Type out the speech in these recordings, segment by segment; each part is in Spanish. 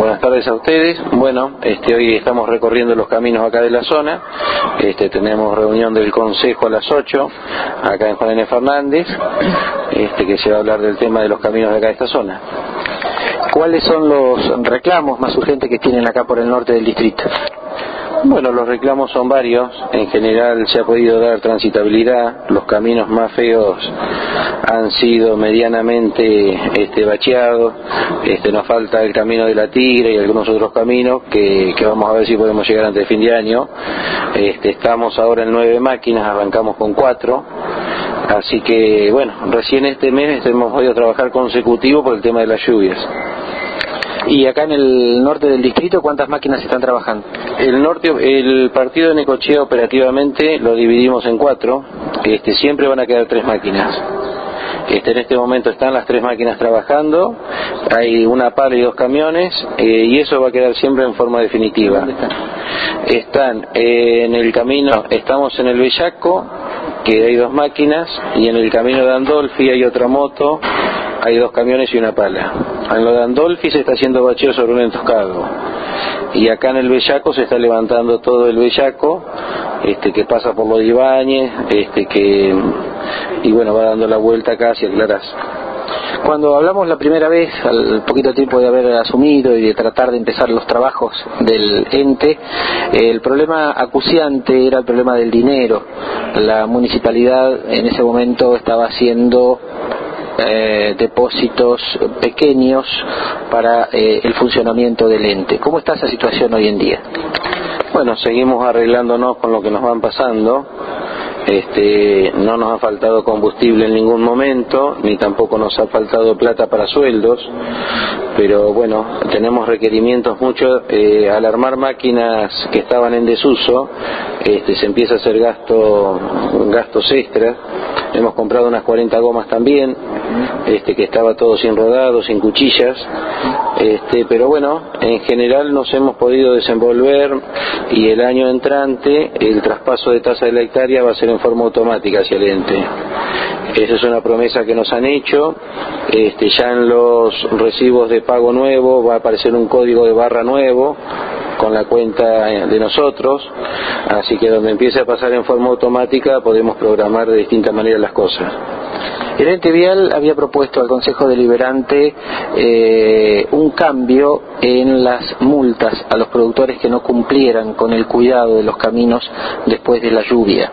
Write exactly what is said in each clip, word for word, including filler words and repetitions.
Buenas tardes a ustedes. Bueno, este, hoy estamos recorriendo los caminos acá de la zona. Este, tenemos reunión del Consejo a las ocho, acá en Juan N. Fernández, este, que se va a hablar del tema de los caminos de acá de esta zona. ¿Cuáles son los reclamos más urgentes que tienen acá por el norte del distrito? Bueno, los reclamos son varios. En general se ha podido dar transitabilidad. Los caminos más feos han sido medianamente este, bacheados. Este, nos falta el camino de la Tigre y algunos otros caminos que, que vamos a ver si podemos llegar antes de fin de año. Este, estamos ahora en nueve máquinas, arrancamos con cuatro. Así que, bueno, recién este mes hemos podido trabajar consecutivo por el tema de las lluvias. ¿Y acá en el norte del distrito cuántas máquinas están trabajando? El norte, el partido de Necochea operativamente lo dividimos en cuatro. Este, siempre van a quedar tres máquinas. Este, en este momento están las tres máquinas trabajando, hay una pala y dos camiones, eh, y eso va a quedar siempre en forma definitiva. ¿Dónde están? Están eh, en el camino, estamos en el Bellaco, que hay dos máquinas, y en el camino de Andolfi hay otra moto, hay dos camiones y una pala. En lo de Andolfi se está haciendo bacheo sobre un entoscado, y acá en el Bellaco se está levantando todo el Bellaco, este, que pasa por lo de Ibáñez, este, que, y bueno, va dando la vuelta acá hacia Clarás. Cuando hablamos la primera vez, al poquito tiempo de haber asumido y de tratar de empezar los trabajos del ente, el problema acuciante era el problema del dinero. La municipalidad en ese momento estaba haciendo Eh, depósitos pequeños para eh, el funcionamiento del ente. ¿Cómo está esa situación hoy en día? Bueno, seguimos arreglándonos con lo que nos van pasando. Este, no nos ha faltado combustible en ningún momento, ni tampoco nos ha faltado plata para sueldos, pero bueno, tenemos requerimientos muchos. Eh, al armar máquinas que estaban en desuso, este, se empieza a hacer gasto, gastos extras. Hemos comprado unas cuarenta gomas también, este, que estaba todo sin rodado, sin cuchillas, este, pero bueno, en general nos hemos podido desenvolver, y el año entrante el traspaso de tasa de la hectárea va a ser en forma automática hacia el ente. Esa es una promesa que nos han hecho. Este, ya en los recibos de pago nuevo va a aparecer un código de barra nuevo con la cuenta de nosotros, así que donde empiece a pasar en forma automática podemos programar de distinta manera las cosas. El ente vial había propuesto al Consejo Deliberante eh, un cambio en las multas a los productores que no cumplieran con el cuidado de los caminos después de la lluvia.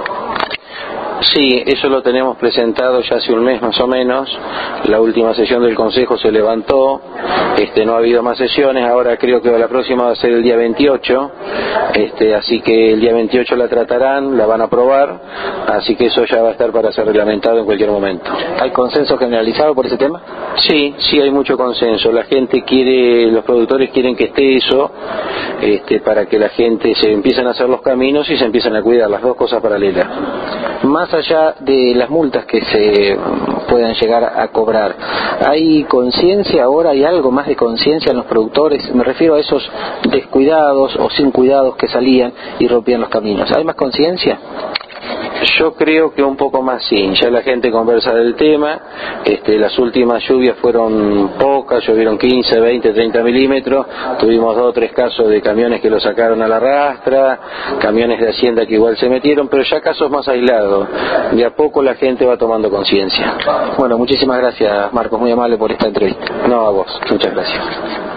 Sí, eso lo tenemos presentado ya hace un mes más o menos. La última sesión del Consejo se levantó, este, no ha habido más sesiones. Ahora creo que la próxima va a ser el día veintiocho, este, así que el día veintiocho la tratarán, la van a aprobar, así que eso ya va a estar para ser reglamentado en cualquier momento. ¿Hay consenso generalizado por ese tema? Sí, sí hay mucho consenso. La gente quiere, los productores quieren que esté eso, este, para que la gente se empiecen a hacer los caminos y se empiecen a cuidar, las dos cosas paralelas. Más allá de las multas que se puedan llegar a cobrar, ¿hay conciencia ahora? ¿Hay algo más de conciencia en los productores? Me refiero a esos descuidados o sin cuidados que salían y rompían los caminos. ¿Hay más conciencia? Yo creo que un poco más sí, ya la gente conversa del tema. Este, las últimas lluvias fueron pocas, llovieron quince, veinte, treinta milímetros, tuvimos dos o tres casos de camiones que lo sacaron a la rastra, camiones de hacienda que igual se metieron, pero ya casos más aislados. De a poco la gente va tomando conciencia. Bueno, muchísimas gracias, Marcos, muy amable por esta entrevista. No, a vos, muchas gracias.